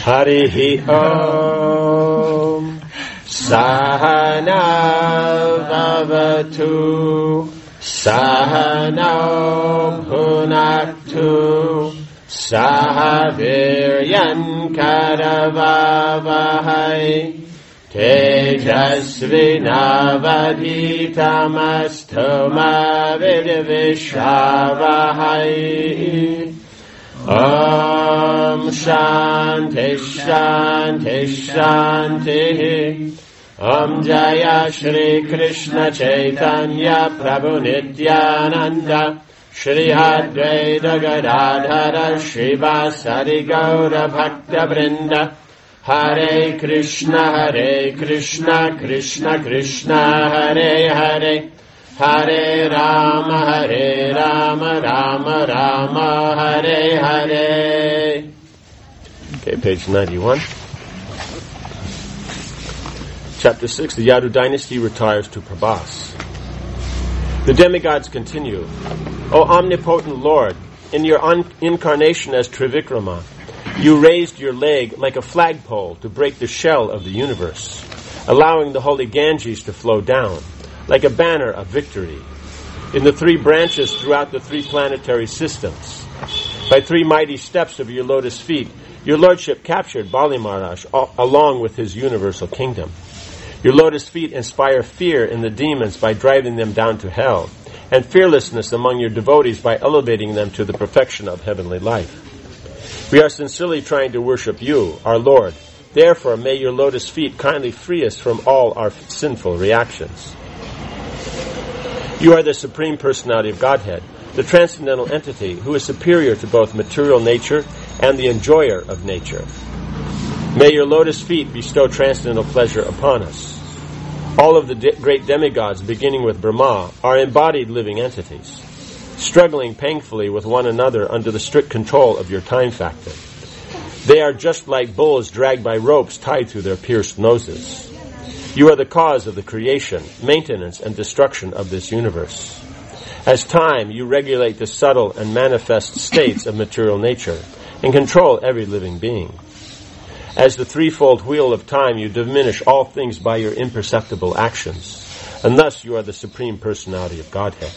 Harihi Om Sahana Vavatu Sahano Bhunaktu Sahaviryan Karavavahai Tejasvinavaditamastu ma vidvishavahai. Om Shanti Shanti Shanti. Om Jaya Shri Krishna Chaitanya Prabhu Nityananda Shri Advaita Gadadhara Srivasadi Gaura Bhakta Vrinda. Hare Krishna Krishna Krishna Hare Hare Hare Rama Rama Rama Hare Hare. Okay, page 91. Chapter 6, the Yadu dynasty retires to Prabhas. The demigods continue. O omnipotent Lord, in your incarnation as Trivikrama, you raised your leg like a flagpole to break the shell of the universe, allowing the holy Ganges to flow down, like a banner of victory, in the three branches throughout the three planetary systems. By three mighty steps of your lotus feet, your lordship captured Bali Maharaj along with his universal kingdom. Your lotus feet inspire fear in the demons by driving them down to hell, and fearlessness among your devotees by elevating them to the perfection of heavenly life. We are sincerely trying to worship you, our Lord. Therefore, may your lotus feet kindly free us from all our sinful reactions. You are the Supreme Personality of Godhead, the transcendental entity who is superior to both material nature and the enjoyer of nature. May your lotus feet bestow transcendental pleasure upon us. All of the great demigods, beginning with Brahma, are embodied living entities, struggling painfully with one another under the strict control of your time factor. They are just like bulls dragged by ropes tied through their pierced noses. You are the cause of the creation, maintenance, and destruction of this universe. As time, you regulate the subtle and manifest states of material nature and control every living being. As the threefold wheel of time, you diminish all things by your imperceptible actions, and thus you are the Supreme Personality of Godhead.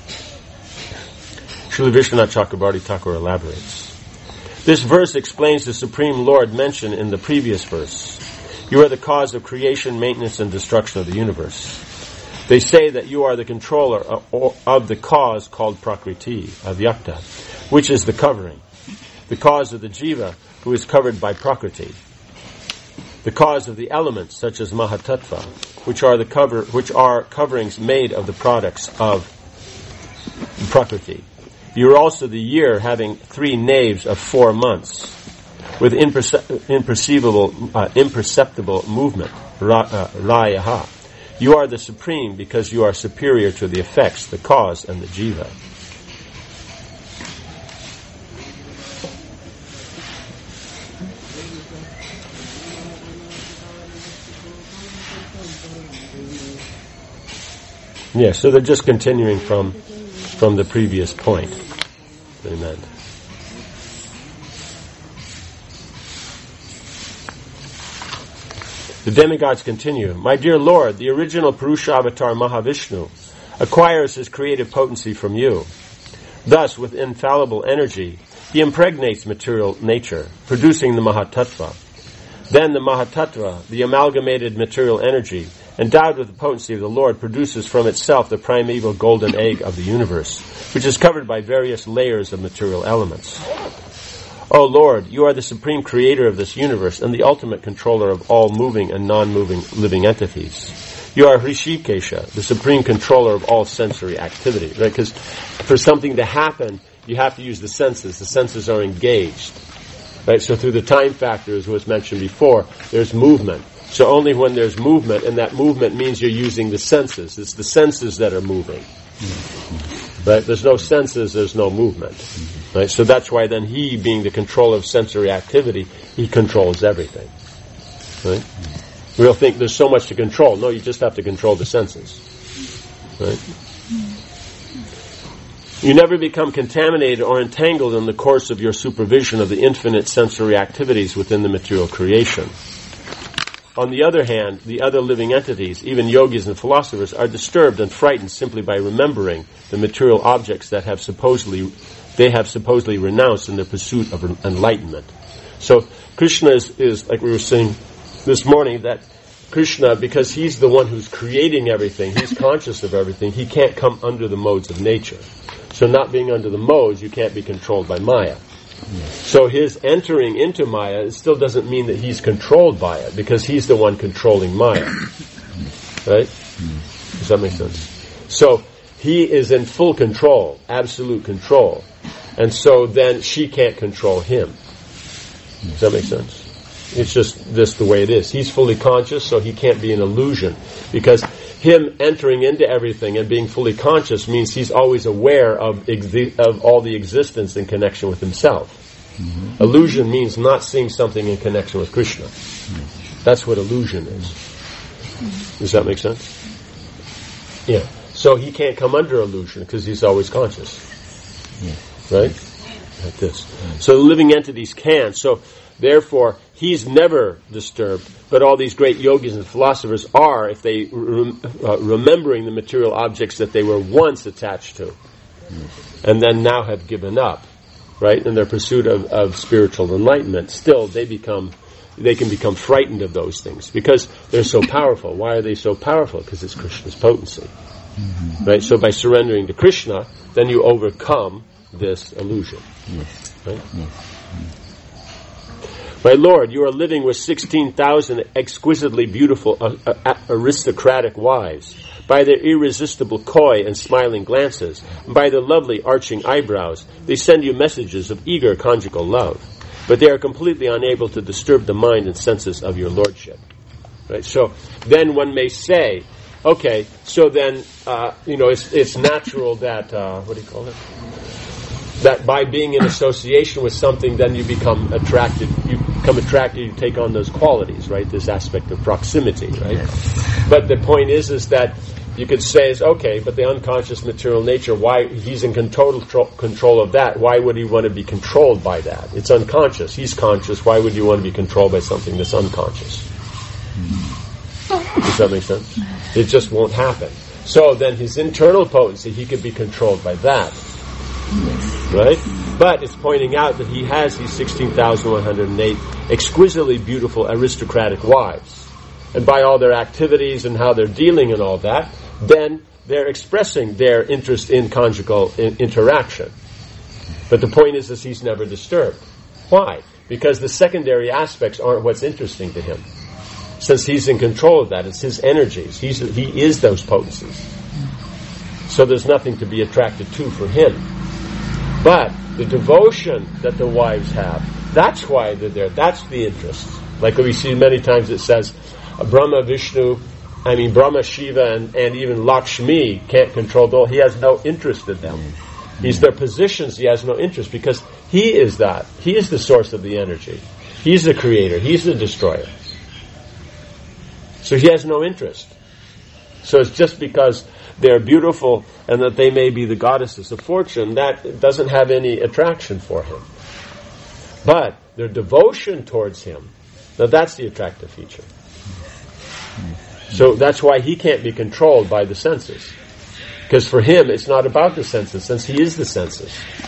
Srila Vishwanath Chakrabarti Thakur elaborates. This verse explains the Supreme Lord mentioned in the previous verse. You are the cause of creation, maintenance, and destruction of the universe. They say that you are the controller of the cause called Prakriti, Avyakta, which is the covering. The cause of the Jiva, who is covered by Prakriti. The cause of the elements, such as Mahatattva, which are coverings made of the products of Prakriti. You are also the year having 3 naves of 4 months, with imperceptible movement, Rayaha. You are the supreme because you are superior to the effects, the cause, and the jiva. Yes, so they're just continuing from the previous point. Amen. The demigods continue. My dear Lord, the original Purusha avatar Mahavishnu acquires his creative potency from you. Thus, with infallible energy, he impregnates material nature, producing the Mahatattva. Then the Mahatattva, the amalgamated material energy, endowed with the potency of the Lord, produces from itself the primeval golden egg of the universe, which is covered by various layers of material elements. O Lord, you are the supreme creator of this universe and the ultimate controller of all moving and non-moving living entities. You are Hrishikesha, the supreme controller of all sensory activity, right? Because for something to happen, you have to use the senses. The senses are engaged, right? So through the time factor, as was mentioned before, there's movement. So only when there's movement, and that movement means you're using the senses. It's the senses that are moving. Right? There's no senses, there's no movement. Right? So that's why then he, being the controller of sensory activity, he controls everything. Right? We'll think there's so much to control. No, you just have to control the senses. Right? You never become contaminated or entangled in the course of your supervision of the infinite sensory activities within the material creation. On the other hand, the other living entities, even yogis and philosophers, are disturbed and frightened simply by remembering the material objects that they have supposedly renounced in their pursuit of enlightenment. So Krishna is like we were saying this morning, that Krishna, because he's the one who's creating everything, he's conscious of everything, he can't come under the modes of nature. So not being under the modes, you can't be controlled by Maya. So his entering into Maya, it still doesn't mean that he's controlled by it, because he's the one controlling Maya. Right? Does that make sense? So he is in full control, absolute control. And so then she can't control him. Does that make sense? It's just this the way it is. He's fully conscious, so he can't be an illusion. Because him entering into everything and being fully conscious means he's always aware of all the existence in connection with himself. Mm-hmm. Illusion means not seeing something in connection with Krishna. Mm-hmm. That's what illusion is. Does that make sense? Yeah. So he can't come under illusion because he's always conscious. Yeah. Right? Like this. So the living entities can. So therefore, he's never disturbed, but all these great yogis and philosophers are, if they remembering the material objects that they were once attached to, and then now have given up, right, in their pursuit of spiritual enlightenment. Still, they can become frightened of those things because they're so powerful. Why are they so powerful? Because it's Krishna's potency, right? So by surrendering to Krishna, then you overcome this illusion, right? My Lord, you are living with 16,000 exquisitely beautiful aristocratic wives. By their irresistible coy and smiling glances, and by their lovely arching eyebrows, they send you messages of eager conjugal love. But they are completely unable to disturb the mind and senses of your lordship. Right? So then one may say, okay, so then, it's natural that, that by being in association with something, then you become attracted, you take on those qualities, right? This aspect of proximity, right? Yes. But the point is that you could say is, okay, but the unconscious material nature, why, he's in total control of that, why would he want to be controlled by that? It's unconscious, he's conscious, why would you want to be controlled by something that's unconscious? Does that make sense? It just won't happen. So then his internal potency, he could be controlled by that. Right? But it's pointing out that he has these 16,108 exquisitely beautiful aristocratic wives. And by all their activities and how they're dealing and all that, then they're expressing their interest in conjugal interaction. But the point is he's never disturbed. Why? Because the secondary aspects aren't what's interesting to him. Since he's in control of that, it's his energies. He is those potencies. So there's nothing to be attracted to for him. But the devotion that the wives have, that's why they're there. That's the interest. Like we see many times it says, Brahma, Shiva, and even Lakshmi can't control them. He has no interest in them. He's their positions, he has no interest because he is that. He is the source of the energy. He's the creator. He's the destroyer. So he has no interest. So it's just because they're beautiful and that they may be the goddesses of fortune, that doesn't have any attraction for him. But their devotion towards him, now that's the attractive feature. So that's why he can't be controlled by the senses. Because for him, it's not about the senses, since he is the senses.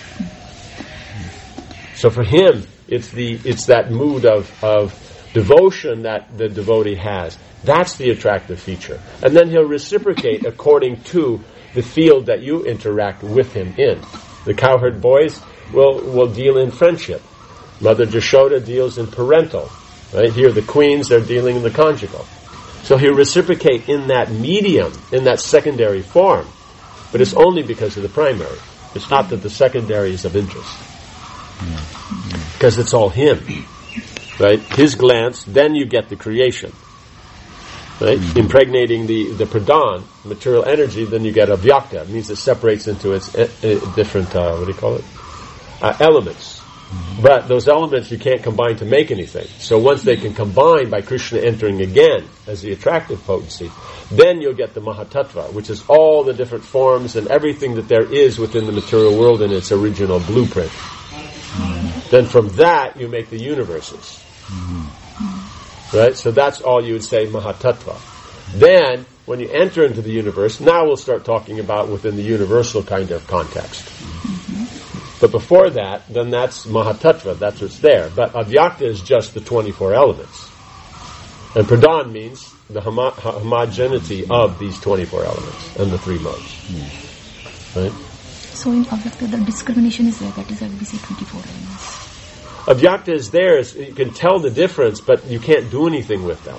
So for him, it's that mood of devotion that the devotee has. That's the attractive feature. And then he'll reciprocate according to the field that you interact with him in. The cowherd boys will deal in friendship. Mother Jashoda deals in parental. Right? Here the queens, they're dealing in the conjugal. So he'll reciprocate in that medium, in that secondary form. But it's only because of the primary. It's not that the secondary is of interest. Because it's all him. Right? His glance, then you get the creation. Right? Impregnating the pradhan, material energy, then you get avyakta. It means it separates into its different, elements. But those elements you can't combine to make anything. So once they can combine by Krishna entering again as the attractive potency, then you'll get the Mahatattva, which is all the different forms and everything that there is within the material world in its original blueprint. Then from that you make the universes. Right? So that's all you would say Mahatattva. Then, when you enter into the universe, now we'll start talking about within the universal kind of context. But before that, then that's Mahatattva, that's what's there. But Avyakta is just the 24 elements. And Pradhan means the homogeneity of these 24 elements and the three modes. Right? So in Avyakta, the discrimination is there, that is why we say 24 elements. Avyakta is there, you can tell the difference, but you can't do anything with them.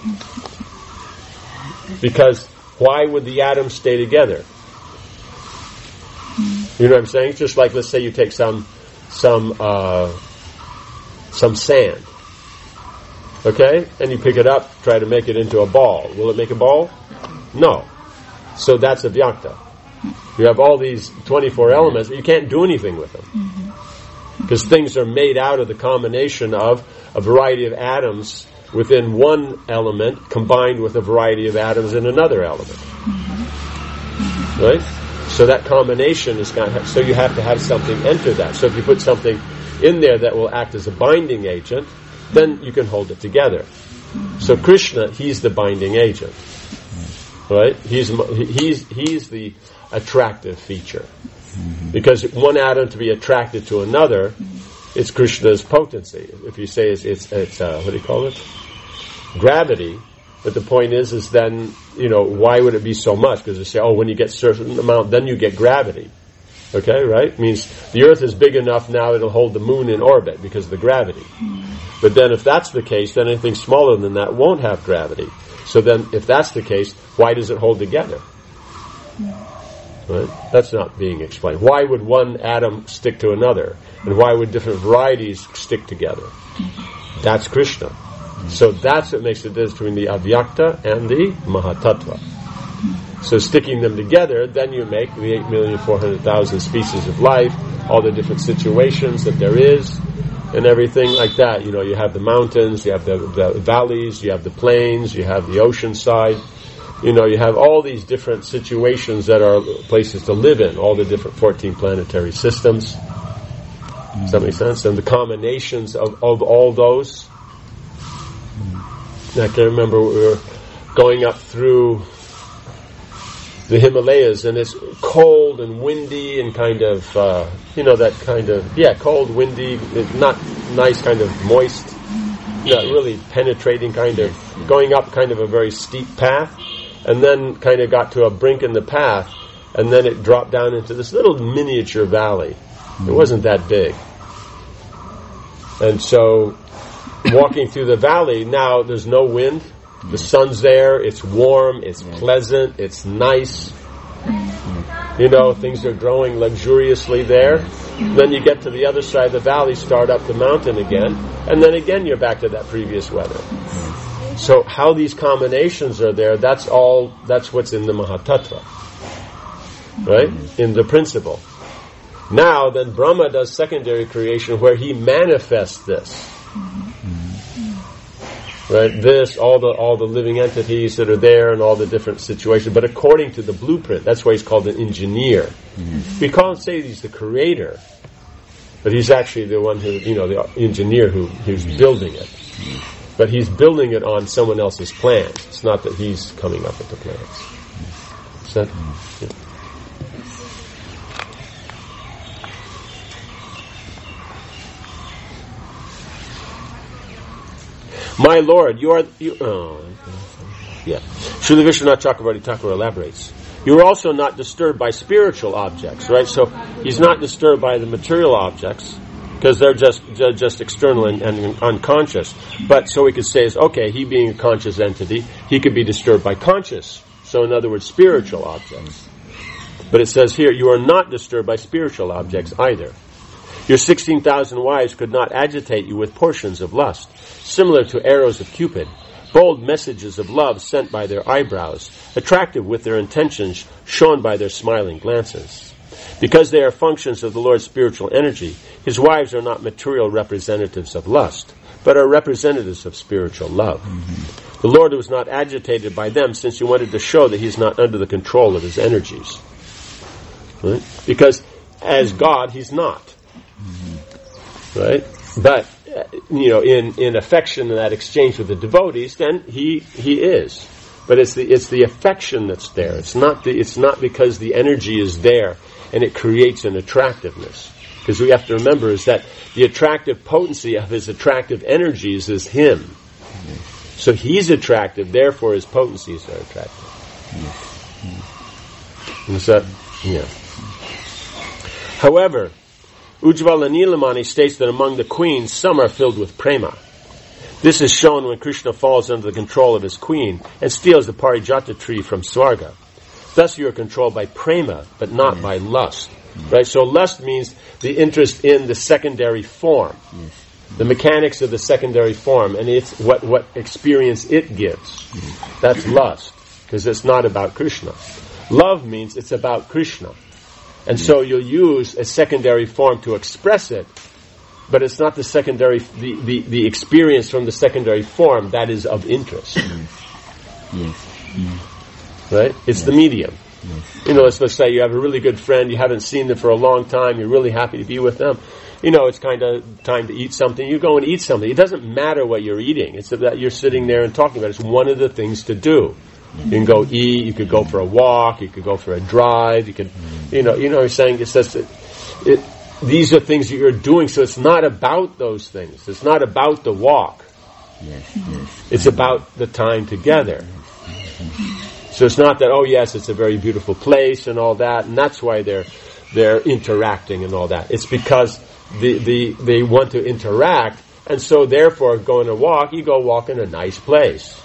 Because why would the atoms stay together? You know what I'm saying? It's just like, let's say you take some sand, okay, and you pick it up, try to make it into a ball. Will it make a ball? No. So that's Avyakta. You have all these 24 elements, but you can't do anything with them. Because things are made out of the combination of a variety of atoms within one element combined with a variety of atoms in another element. Right? So that combination is kind of, so you have to have something enter that. So if you put something in there that will act as a binding agent, then you can hold it together. So Krishna, he's the binding agent. Right? He's the attractive feature. Because one atom to be attracted to another, it's Krishna's potency. If you say it's what do you call it? Gravity. But the point is then, why would it be so much? Because they say, when you get a certain amount, then you get gravity. Okay, right? It means the Earth is big enough now it'll hold the moon in orbit because of the gravity. But then if that's the case, then anything smaller than that won't have gravity. So then if that's the case, why does it hold together? Right? That's not being explained. Why would one atom stick to another? And why would different varieties stick together? That's Krishna. So that's what makes the difference between the Avyakta and the Mahatattva. So sticking them together, then you make the 8,400,000 species of life, all the different situations that there is, and everything like that. You have the mountains, you have the valleys, you have the plains, you have the ocean side. You have all these different situations that are places to live in, all the different 14 planetary systems. Does that make sense? And the combinations of all those. I can remember we were going up through the Himalayas, and it's cold and windy and kind of, that kind of, cold, windy, not nice, kind of moist, not really penetrating, kind of going up kind of a very steep path. And then kind of got to a brink in the path, and then it dropped down into this little miniature valley. It wasn't that big. And so, walking through the valley, now there's no wind, the sun's there, it's warm, it's pleasant, it's nice. Things are growing luxuriously there. Then you get to the other side of the valley, start up the mountain again, and then again you're back to that previous weather. So how these combinations are there, that's what's in the Mahatattva. Right? In the principle. Now, then Brahma does secondary creation where he manifests this. Right? This, all the living entities that are there and all the different situations, but according to the blueprint. That's why he's called an engineer. We can't say he's the creator, but he's actually the one who, the engineer who's building it. But he's building it on someone else's plans. It's not that he's coming up with the plans. Is that? Yeah. My Lord, Srila Vishwanath Chakravarti Thakur elaborates. You are also not disturbed by spiritual objects, right? So he's not disturbed by the material objects, because they're just external and unconscious. But so we could say is, okay, he being a conscious entity, he could be disturbed by conscious. So in other words, spiritual objects. But it says here, you are not disturbed by spiritual objects either. Your 16,000 wives could not agitate you with portions of lust, similar to arrows of Cupid, bold messages of love sent by their eyebrows, attractive with their intentions shown by their smiling glances. Because they are functions of the Lord's spiritual energy, his wives are not material representatives of lust, but are representatives of spiritual love. The Lord was not agitated by them, since he wanted to show that he is not under the control of his energies. Right? Because as God, he's not. Right? But, in affection and that exchange with the devotees, then he is. But it's the affection that's there. It's not because the energy is there and it creates an attractiveness. Because we have to remember is that the attractive potency of his attractive energies is him. So he's attractive, therefore his potencies are attractive. However, Ujjvala Nilamani states that among the queens, some are filled with prema. This is shown when Krishna falls under the control of his queen and steals the Parijata tree from Swarga. Thus you are controlled by prema, but not by lust. Right? So lust means the interest in the secondary form. The mechanics of the secondary form, and it's what experience it gives. That's lust, because it's not about Krishna. Love means it's about Krishna. And so you'll use a secondary form to express it, but it's not the secondary, the experience from the secondary form that is of interest. Right? It's the medium. Let's say you have a really good friend, you haven't seen them for a long time, you're really happy to be with them. It's kind of time to eat something. You go and eat something. It doesn't matter what you're eating. It's that you're sitting there and talking about it. It's one of the things to do. You can go eat, you could go for a walk, you could go for a drive, you could, what I'm saying? It says that these are things that you're doing, so it's not about those things. It's not about the walk. It's about the time together. So it's not that, it's a very beautiful place and all that, and that's why they're interacting and all that. It's because they want to interact, and so therefore going to walk, you go walk in a nice place.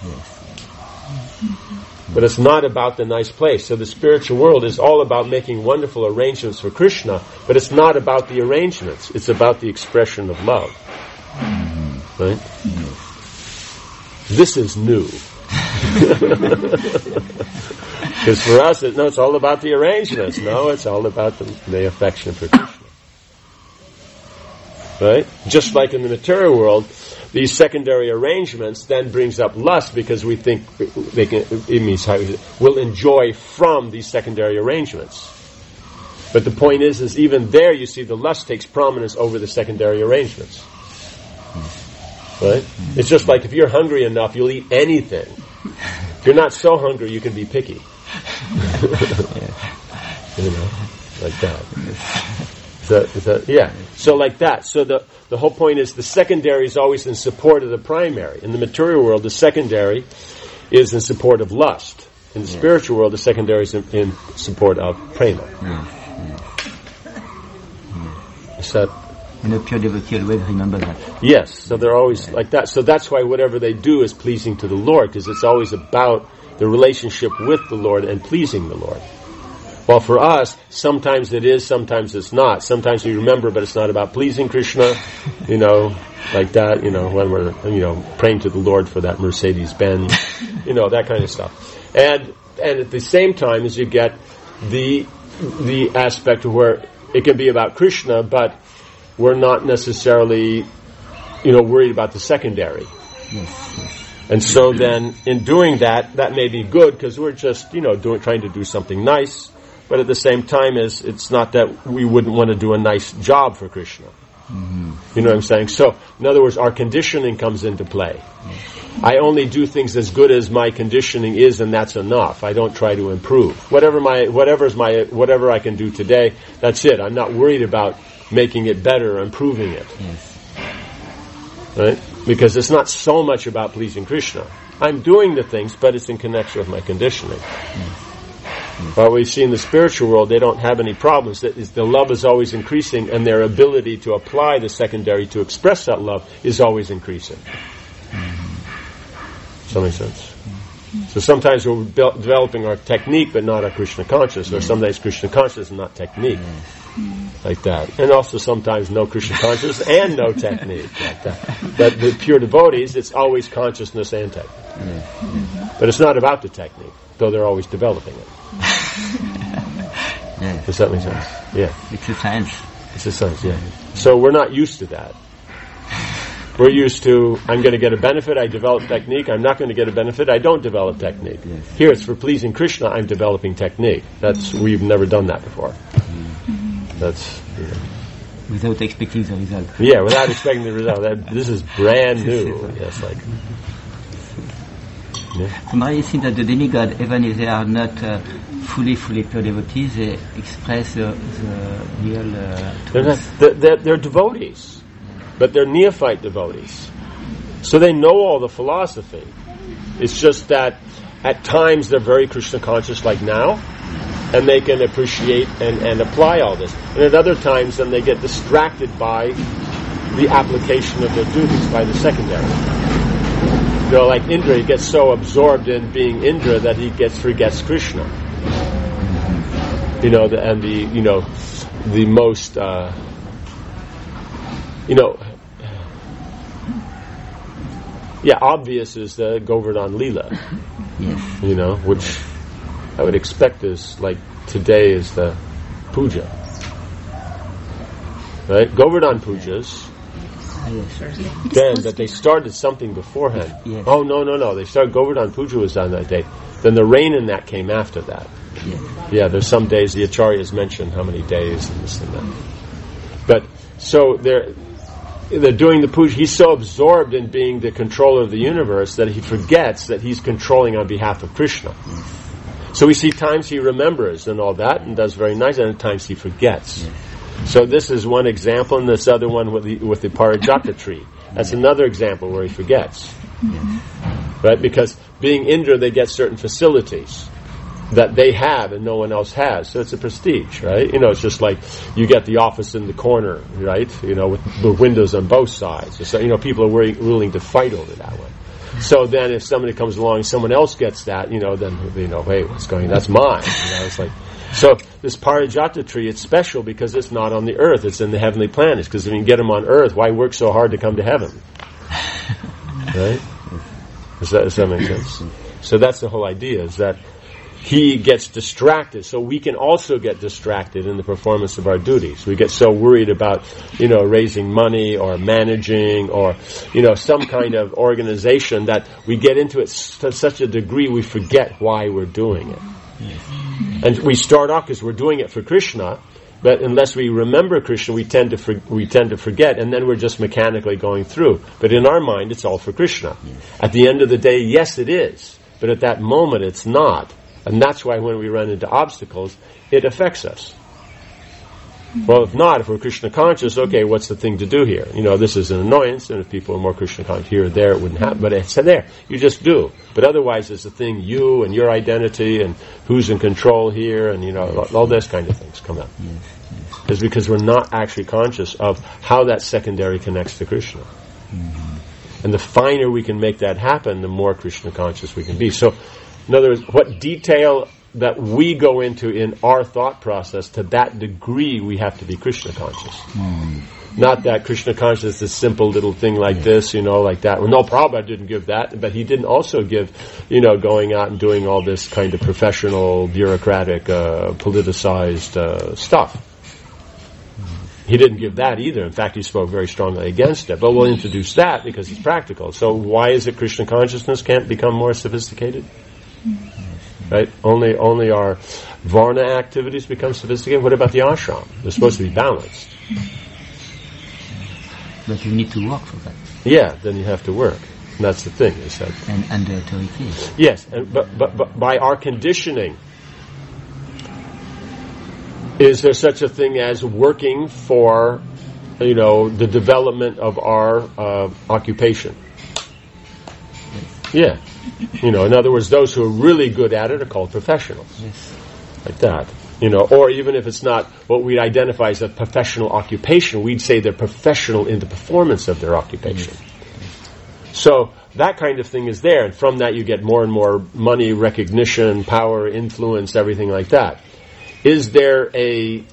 But it's not about the nice place. So the spiritual world is all about making wonderful arrangements for Krishna, but it's not about the arrangements. It's about the expression of love. Right? This is new. Because for us, it's all about the arrangements. No, it's all about the affection for Krishna. Right? Just like in the material world, these secondary arrangements then brings up lust because we think we'll enjoy from these secondary arrangements. But the point is even there you see the lust takes prominence over the secondary arrangements. Right? It's just like if you're hungry enough, you'll eat anything. If you're not so hungry, you can be picky. Like that. So like that. So the whole point is the secondary is always in support of the primary. In the material world, the secondary is in support of lust. In the spiritual world, the secondary is in support of prema. Is that? And the pure devotee always remember that. Yes, so they're always like that. So that's why whatever they do is pleasing to the Lord, because it's always about the relationship with the Lord and pleasing the Lord. Well, for us, sometimes it is, sometimes it's not. Sometimes we remember, but it's not about pleasing Krishna, like that, when we're, praying to the Lord for that Mercedes-Benz, that kind of stuff. And at the same time as you get the aspect where it can be about Krishna, but we're not necessarily, worried about the secondary. And so then, in doing that may be good, because we're just, trying to do something nice. But at the same time, it's not that we wouldn't want to do a nice job for Krishna. You know what I'm saying? So, in other words, our conditioning comes into play. I only do things as good as my conditioning is, and that's enough. I don't try to improve. Whatever I can do today, that's it. I'm not worried about making it better or improving it. Right? Because it's not so much about pleasing Krishna. I'm doing the things, but it's in connection with my conditioning. But we see in the spiritual world, they don't have any problems. The love is always increasing, and their ability to apply the secondary to express that love is always increasing. Does that make sense? So sometimes we're developing our technique, but not our Krishna consciousness, or sometimes Krishna consciousness and not technique. Like that. And also sometimes no Krishna consciousness and no technique. Like that. But the pure devotees, it's always consciousness and technique. But it's not about the technique, though they're always developing it. Yes. Does that make sense? Yeah. It's a science. It's a science, yeah. So we're not used to that. We're used to, I'm going to get a benefit, I develop technique. I'm not going to get a benefit, I don't develop technique. Yes. Here it's for pleasing Krishna, I'm developing technique. We've never done that before. That's, Without expecting the result. Yeah, without expecting the result. This is brand new. Yes, like. Yeah. So Maria, it seems that the demigod, even if they are not fully pure devotees, they express the real truth. They're devotees, but they're neophyte devotees. So they know all the philosophy. It's just that at times they're very Krishna conscious, like now, and they can appreciate and apply all this. And at other times, then they get distracted by the application of their duties, by the secondary. You know, like Indra, he gets so absorbed in being Indra that he forgets Krishna. You know, the most, obvious is the Govardhan Leela. Yes. You know, which I would expect is like today is the puja. Right? Govardhan pujas. Then that they started something beforehand. Yes. Oh no. They started Govardhan puja was on that day. Then the rain in that came after that. Yes. Yeah, there's some days the acharyas mentioned how many days and this and that. But so they're doing the puja. He's so absorbed in being the controller of the universe that he forgets that he's controlling on behalf of Krishna. Yes. So we see times he remembers and all that and does very nice, and at times he forgets. Yes. So this is one example, and this other one with the Parijata tree. That's another example where he forgets. Yes. Right? Because being Indra, they get certain facilities that they have and no one else has. So it's a prestige, right? You know, it's just like you get the office in the corner, right? You know, with the windows on both sides. So, you know, people are willing to fight over that one. So then if somebody comes along, someone else gets that, you know, then, you know, hey, what's going on? That's mine. You know, it's like, so this Parijata tree, it's special because it's not on the earth, it's in the heavenly planets. Because if you can get them on earth, why work so hard to come to heaven? Right? Does that make sense? So that's the whole idea, is that he gets distracted. So we can also get distracted in the performance of our duties. We get so worried about, you know, raising money or managing or, you know, some kind of organization that we get into it to such a degree we forget why we're doing it. And we start off because we're doing it for Krishna, but unless we remember Krishna, we tend to forget, and then we're just mechanically going through. But in our mind, it's all for Krishna. At the end of the day, yes, it is. But at that moment, it's not. And that's why when we run into obstacles, it affects us. Well, if not, if we're Krishna conscious, okay, what's the thing to do here? You know, this is an annoyance, and if people are more Krishna conscious here or there, it wouldn't happen. But it's there. You just do. But otherwise, it's the thing, you and your identity and who's in control here, and, you know, all those kind of things come up. It's because we're not actually conscious of how that secondary connects to Krishna. Mm-hmm. And the finer we can make that happen, the more Krishna conscious we can be. So, in other words, what detail that we go into in our thought process, to that degree we have to be Krishna conscious. Not that Krishna conscious is a simple little thing like this, you know, like that. Well, no, Prabhupada didn't give that, but he didn't also give, you know, going out and doing all this kind of professional, bureaucratic, politicized stuff. He didn't give that either. In fact, he spoke very strongly against it. But we'll introduce that because it's practical. So why is it Krishna consciousness can't become more sophisticated? Right? Only our Varna activities become sophisticated. What about the ashram? They're supposed to be balanced. But you need to work for that. Yeah, then you have to work. And that's the thing. Is that and the authority. Yes, but by our conditioning, is there such a thing as working for, you know, the development of our occupation? Yeah. You know, in other words, those who are really good at it are called professionals. Yes. Like that. You know, or even if it's not what we'd identify as a professional occupation, we'd say they're professional in the performance of their occupation. Mm-hmm. So that kind of thing is there, and from that you get more and more money, recognition, power, influence, everything like that. Is there a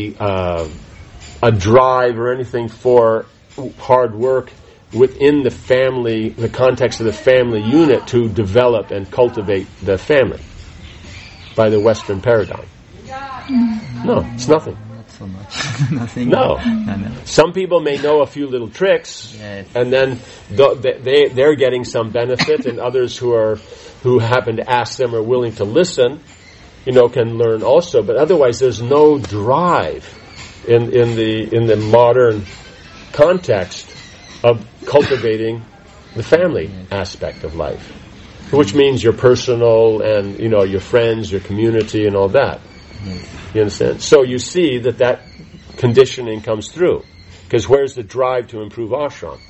drive or anything for hard work within the family, the context of the family unit, to develop and cultivate the family by the Western paradigm? No, it's nothing. Not so much. Nothing. No. No. Some people may know a few little tricks, and then they're getting some benefit, and others who happen to ask them are willing to listen, can learn also. But otherwise, there's no drive in the modern context of cultivating the family aspect of life, which means your personal and your friends, your community, and all that. You understand? So you see that conditioning comes through, because where's the drive to improve ashram?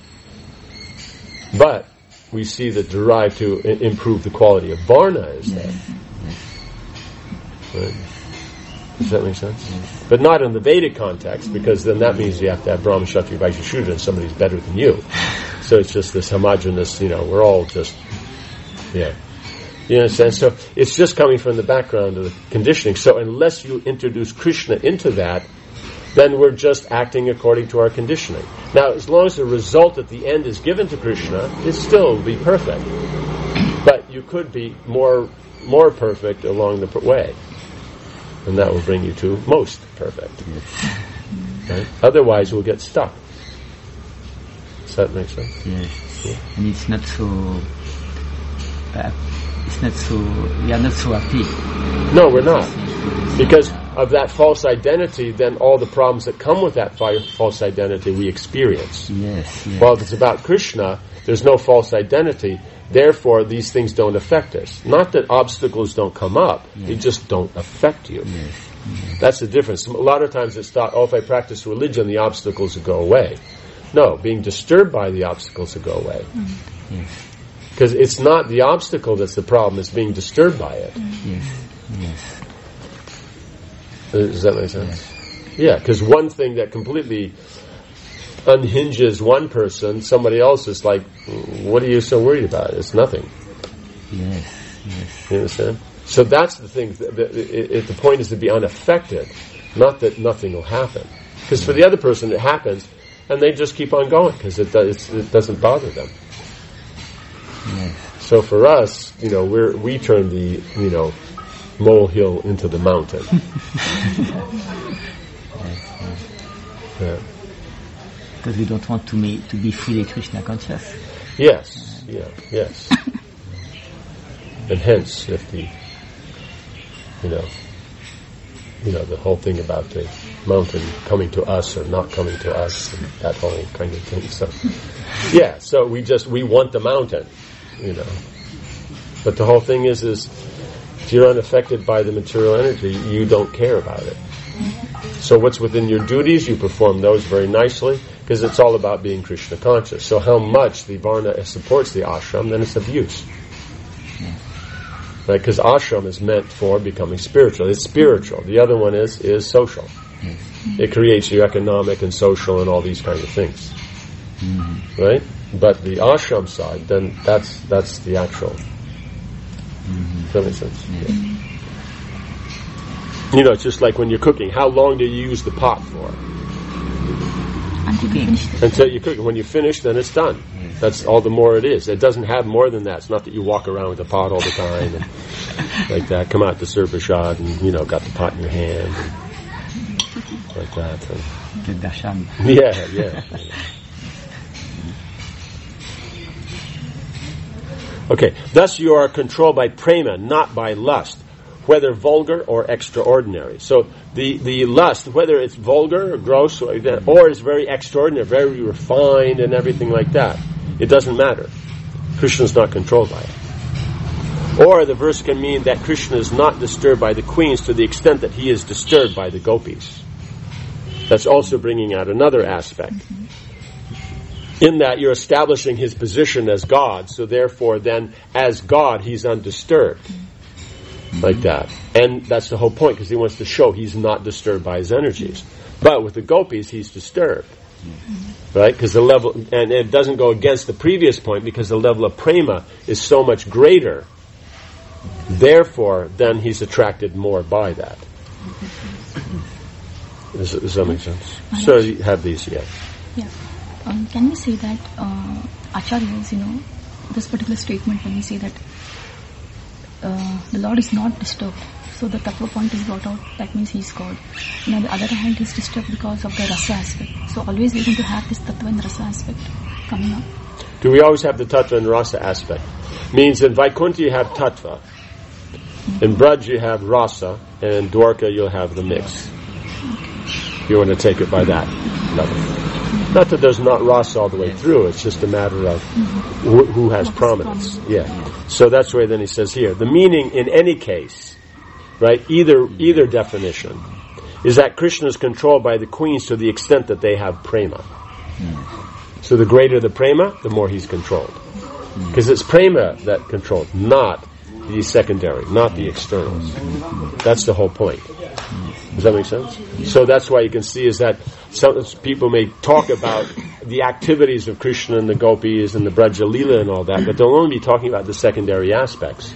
But we see the drive to improve the quality of varna is there. Right? Does that make sense? But not in the Vedic context, because then that means you have to have Brahma, Kshatriya, Vaishya, Shudra, and somebody's better than you. So it's just this homogeneous, we're all just, You understand? So it's just coming from the background of the conditioning. So unless you introduce Krishna into that, then we're just acting according to our conditioning. Now, as long as the result at the end is given to Krishna, it still will be perfect. But you could be more perfect along the way. And that will bring you to most perfect. Right? Otherwise, we'll get stuck. Does that make sense? Yes. Yeah. And it's not so... we are not so happy. No, we're not. Because of that false identity, then all the problems that come with that false identity we experience. Yes. While if it's about Krishna, there's no false identity. Therefore, these things don't affect us. Not that obstacles don't come up. They just don't affect you. Yes. That's the difference. A lot of times it's thought, if I practice religion, the obstacles will go away. No, being disturbed by the obstacles will go away. Yes. Because it's not the obstacle that's the problem, it's being disturbed by it. Yes. Does that make sense? Yeah, because one thing that completely unhinges one person, somebody else is like, what are you so worried about? It's nothing. Yes. You understand? So that's the thing. The point is to be unaffected, not that nothing will happen. Because for the other person it happens, and they just keep on going because it doesn't bother them. Yes. So for us, we turn the molehill into the mountain. Yes. Because we don't want to be fully Krishna conscious. Yes. And hence, if the the whole thing about the mountain coming to us or not coming to us, and that whole kind of thing. So we want the mountain, But the whole thing is if you're unaffected by the material energy, you don't care about it. So what's within your duties, you perform those very nicely, because it's all about being Krishna conscious. So how much the Varna supports the ashram, then it's of use. Right? Because ashram is meant for becoming spiritual. It's spiritual. The other one is social. It creates your economic and social and all these kinds of things. Right? But the ashram side, then that's the actual. Does that make sense? Yeah. It's just like when you're cooking. How long do you use the pot for? Until you cook it. When you finish, then it's done. That's all the more it is. It doesn't have more than that. It's not that you walk around with the pot all the time and like that. Come out to serve prasad and, got the pot in your hand and like that. And yeah. Okay, thus you are controlled by prema, not by lust, whether vulgar or extraordinary. So the lust, whether it's vulgar or gross or it's very extraordinary, very refined and everything like that, it doesn't matter. Krishna's not controlled by it. Or the verse can mean that Krishna is not disturbed by the queens to the extent that he is disturbed by the gopis. That's also bringing out another aspect. In that you're establishing his position as God, so therefore then as God he's undisturbed. Like that. And that's the whole point, because he wants to show he's not disturbed by his energies. But with the gopis he's disturbed. Right? Because the level, and it doesn't go against the previous point, because the level of prema is so much greater. Therefore, then he's attracted more by that. Does that make sense? So you have these, Yeah. Can we say that Acharyas, this particular statement when we say that the Lord is not disturbed. So the tattva point is brought out, that means he is God. And on the other hand, he is disturbed because of the rasa aspect. So always we are going to have this tattva and rasa aspect coming up. Do we always have the tattva and rasa aspect? Means in Vaikuntha you have tattva, in Braj you have rasa, and in Dwarka you'll have the mix. If you want to take it by that level. Not that there's not rasa all the way through, it's just a matter of who has prominence. Yeah. So that's why then he says here, the meaning in any case, right, either definition, is that Krishna is controlled by the queens to the extent that they have prema. So the greater the prema, the more he's controlled. Because it's prema that controls, not the secondary, not the externals. That's the whole point. Does that make sense? So that's why you can see is that some people may talk about the activities of Krishna and the gopis and the Braja Leela and all that, but they'll only be talking about the secondary aspects.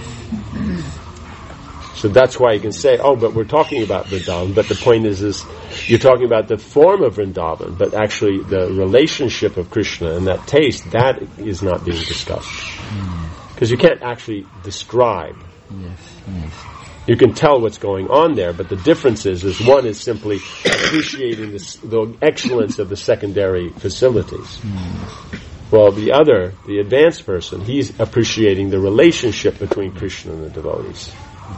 So that's why you can say, oh, but we're talking about Vrindavan, but the point is you're talking about the form of Vrindavan, but actually the relationship of Krishna and that taste, that is not being discussed. Because you can't actually describe. You can tell what's going on there, but the difference is one is simply appreciating the excellence of the secondary facilities. Well, the other, the advanced person, he's appreciating the relationship between Krishna and the devotees.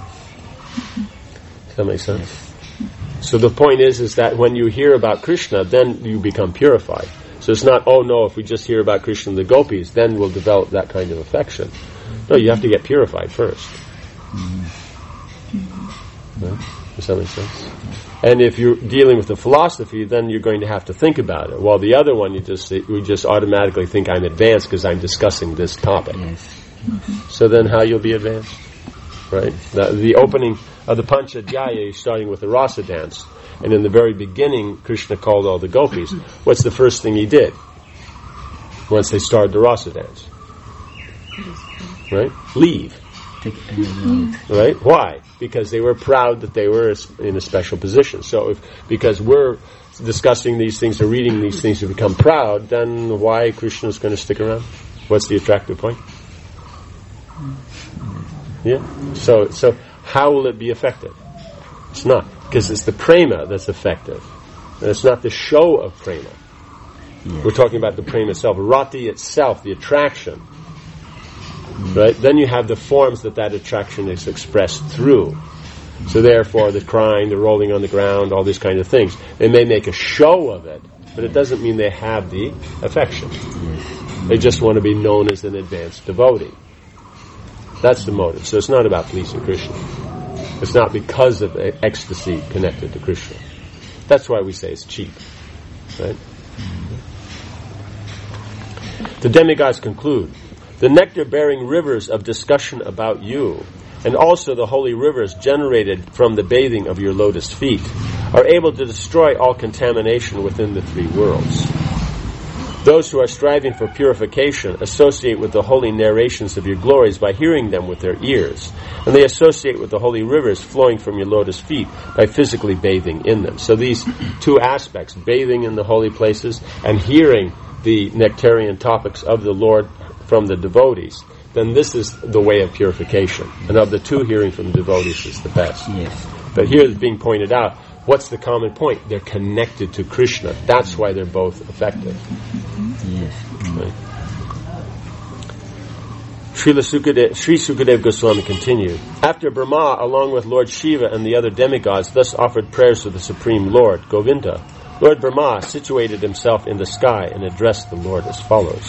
Does that make sense? So the point is that when you hear about Krishna, then you become purified. So it's not, oh no, if we just hear about Krishna and the gopis, then we'll develop that kind of affection. No, you have to get purified first. Right? Does that make sense? And if you're dealing with the philosophy, then you're going to have to think about it. While the other one, you just automatically think I'm advanced because I'm discussing this topic. So then how you'll be advanced? Right? The opening of the Panchadhyaya is starting with the rasa dance. And in the very beginning, Krishna called all the gopis. What's the first thing he did once they started the rasa dance? Right? Leave. Right? Why? Because they were proud that they were in a special position. So because we're discussing these things or reading these things to become proud, then why Krishna is going to stick around? What's the attractive point? Yeah. So how will it be effective? It's not. Because it's the prema that's effective. And it's not the show of prema. We're talking about the prema itself. Rati itself, the attraction. Right? Then you have the forms that attraction is expressed through. So therefore, the crying, the rolling on the ground, all these kind of things. They may make a show of it, but it doesn't mean they have the affection. They just want to be known as an advanced devotee. That's the motive. So it's not about pleasing Krishna. It's not because of ecstasy connected to Krishna. That's why we say it's cheap. Right? The demigods conclude, the nectar-bearing rivers of discussion about you, and also the holy rivers generated from the bathing of your lotus feet, are able to destroy all contamination within the three worlds. Those who are striving for purification associate with the holy narrations of your glories by hearing them with their ears, and they associate with the holy rivers flowing from your lotus feet by physically bathing in them. So these two aspects, bathing in the holy places and hearing the nectarian topics of the Lord from the devotees, then this is the way of purification. And of the two, hearing from the devotees is the best. Yes. But here it's being pointed out, what's the common point? They're connected to Krishna. That's why they're both effective. Yes. Right. Sri Sukadev Goswami continued, after Brahma, along with Lord Shiva and the other demigods, thus offered prayers to the Supreme Lord, Govinda, Lord Brahma situated himself in the sky and addressed the Lord as follows.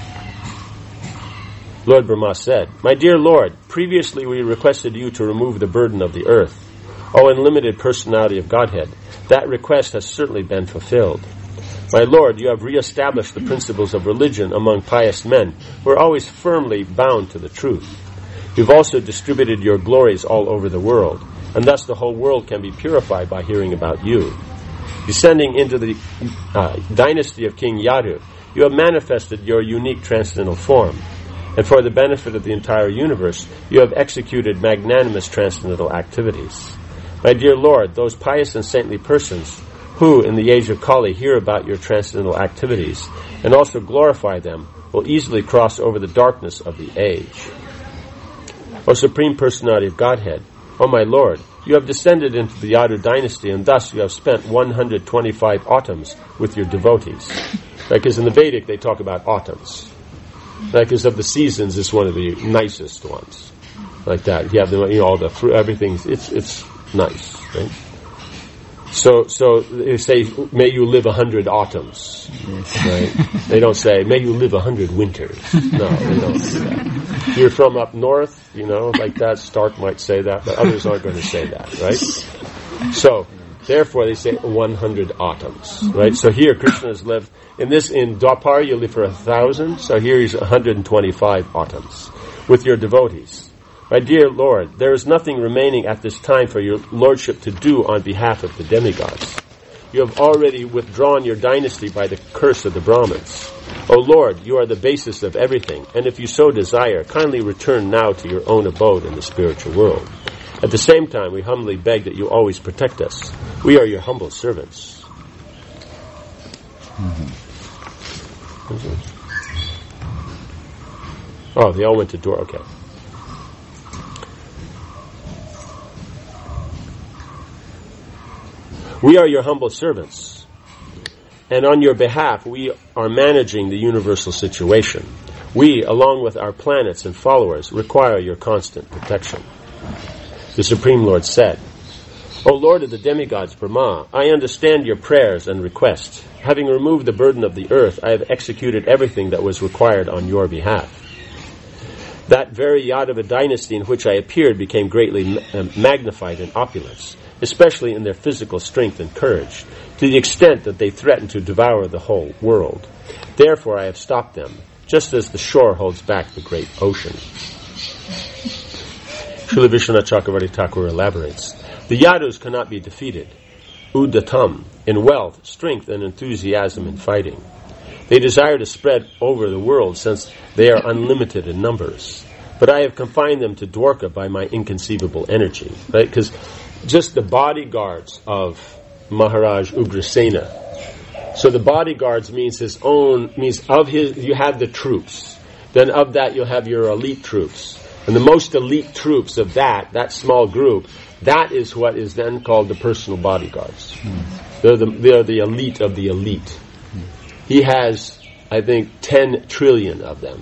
Lord Brahma said, my dear Lord, previously we requested you to remove the burden of the earth. O unlimited personality of Godhead, that request has certainly been fulfilled. My Lord, you have re-established the principles of religion among pious men who are always firmly bound to the truth. You've also distributed your glories all over the world, and thus the whole world can be purified by hearing about you. Descending into the dynasty of King Yadu, you have manifested your unique transcendental form. And for the benefit of the entire universe, you have executed magnanimous transcendental activities. My dear Lord, those pious and saintly persons who, in the age of Kali, hear about your transcendental activities and also glorify them, will easily cross over the darkness of the age. O Supreme Personality of Godhead, O my Lord, you have descended into the Yadu dynasty, and thus you have spent 125 autumns with your devotees. Because in the Vedic they talk about autumns. Because of the seasons, it's one of the nicest ones. Like that. You have all the fruit, everything. It's nice, right? So they say, may you live 100 autumns. Yes. Right? They don't say, may you live 100 winters. No, they don't say that. If you're from up north, like that, Stark might say that, but others aren't going to say that, right? So, therefore they say 100 autumns, right? So here Krishna has lived, in Dwapar you live for 1,000, so here he's 125 autumns with your devotees. My dear Lord, there is nothing remaining at this time for your lordship to do on behalf of the demigods. You have already withdrawn your dynasty by the curse of the Brahmins. O Lord, you are the basis of everything, and if you so desire, kindly return now to your own abode in the spiritual world. At the same time, we humbly beg that you always protect us. We are your humble servants. Oh, they all went to Dwar. Okay. We are your humble servants, and on your behalf we are managing the universal situation. We, along with our planets and followers, require your constant protection. The Supreme Lord said, O Lord of the demigods, Brahma, I understand your prayers and requests. Having removed the burden of the earth, I have executed everything that was required on your behalf. That very Yadava dynasty in which I appeared became greatly magnified in opulence, especially in their physical strength and courage, to the extent that they threatened to devour the whole world. Therefore I have stopped them, just as the shore holds back the great ocean. Srila Vishwanath Chakravarti Thakur elaborates, the Yadus cannot be defeated, udatam, in wealth, strength, and enthusiasm in fighting. They desire to spread over the world since they are unlimited in numbers. But I have confined them to Dwarka by my inconceivable energy. Right? Because just the bodyguards of Maharaj Ugrasena. So the bodyguards means you have the troops. Then of that you'll have your elite troops. And the most elite troops of that small group, that is what is then called the personal bodyguards. They're the elite of the elite. He has, I think, 10 trillion of them.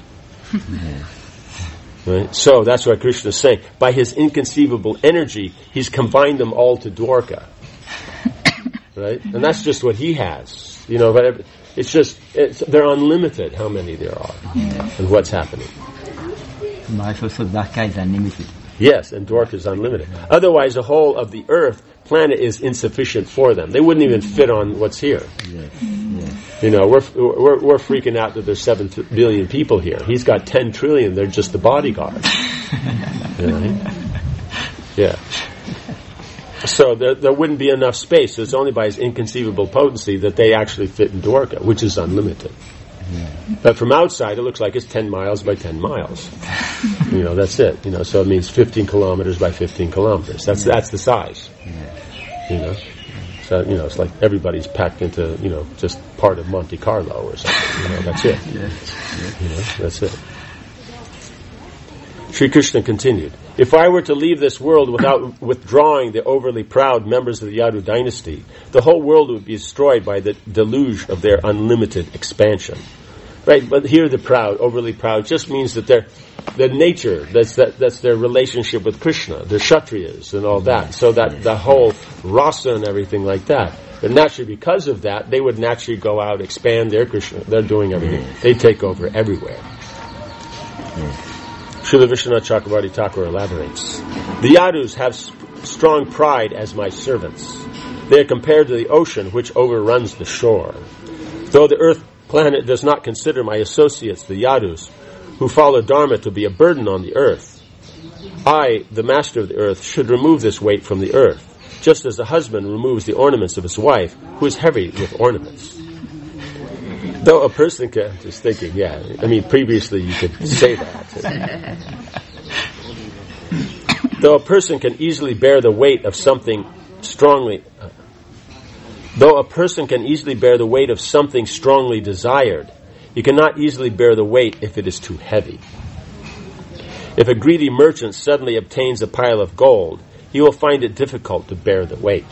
Right? So that's what Krishna is saying. By his inconceivable energy, he's combined them all to Dwarka. Right? And that's just what he has. But they're unlimited how many there are and what's happening. Also Dwarka is unlimited. Yes, and Dwarka is unlimited. Otherwise, the whole of the earth planet is insufficient for them. They wouldn't even fit on what's here. We're freaking out that there's 7 billion people here. He's got 10 trillion. They're just the bodyguards. Yeah. So there wouldn't be enough space. So it's only by his inconceivable potency that they actually fit in Dwarka, which is unlimited. But from outside, it looks like it's 10 miles by 10 miles. That's it. So it means 15 kilometers by 15 kilometers. That's the size. So, it's like everybody's packed into, just part of Monte Carlo or something. That's it. That's it. Sri Krishna continued, if I were to leave this world without withdrawing the overly proud members of the Yadu dynasty, the whole world would be destroyed by the deluge of their unlimited expansion. Right? But here the proud, overly proud, just means that the nature, that's their relationship with Krishna, the Kshatriyas and all that. So that the whole rasa and everything like that. And naturally because of that, they would naturally go out, expand their Krishna. They're doing everything. They take over everywhere. Srila Vishwanath Chakravarti Thakur elaborates. The Yadus have strong pride as my servants. They are compared to the ocean which overruns the shore. Though the earth planet does not consider my associates, the Yadus, who follow Dharma, to be a burden on the earth, I, the master of the earth, should remove this weight from the earth, just as a husband removes the ornaments of his wife, who is heavy with ornaments. Though a person can, just thinking, previously you could say that. Though a person can easily bear the weight of something strongly desired, he cannot easily bear the weight if it is too heavy. If a greedy merchant suddenly obtains a pile of gold, he will find it difficult to bear the weight.